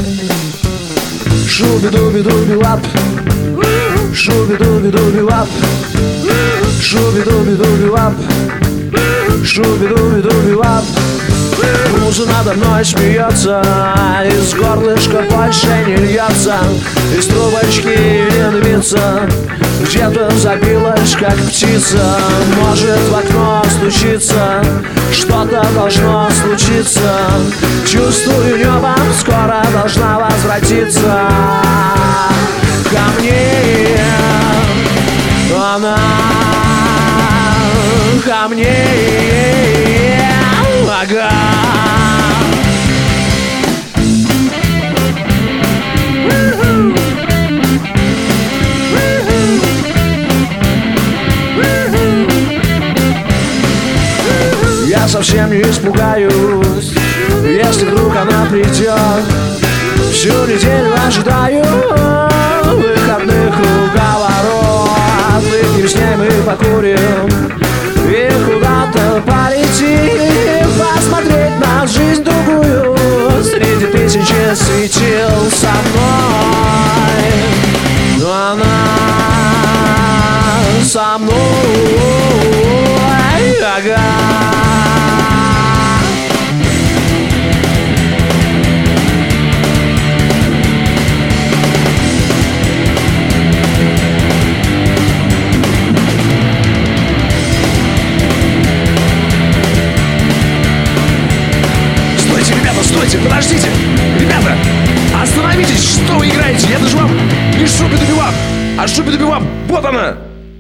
Шуби-дуби-дуби-лап, шуби-дуби-дуби-лап, шуби-дуби-дуби-лап, шуби-дуби-дуби-лап. Муза надо мной смеется, из горлышка больше не льется, из трубочки не дымится, где-то забилась, как птица. Может, в окно стучится, что-то должно случиться. Чувствую, небо скоро должна возвратиться ко мне. Она ко мне, ага. Я совсем не испугаюсь, если вдруг она придет. Всю неделю ожидаю выходных уговоров. Выпьем с ней, мы покурим и куда-то полетим, посмотреть на жизнь другую среди тысячи светил со мной. Но она со мной, ага. Стойте, подождите! Ребята, остановитесь! Что вы играете? Это же вам не шуби-дуби-лап, а шуби-дуби-лап! Вот она!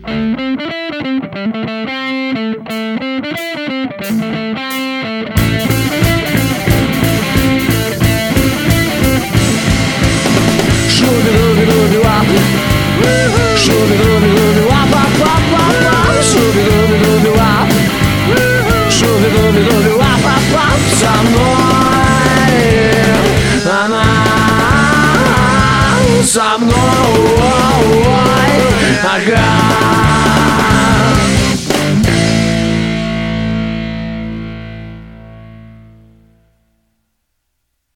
Шуби-дуби-дуби-лап, шуби-дуби-дуби-лап-лап-лап-лап, шуби-дуби-дуби-лап, шуби-дуби-дуби-лап-лап-лап. Со мной она, со мной, ага.